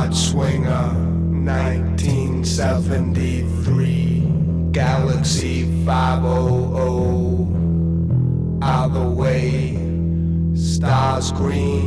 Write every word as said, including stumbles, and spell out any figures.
Rod Swinger, nineteen seventy-three, Galaxy five hundred, out the way, stars green.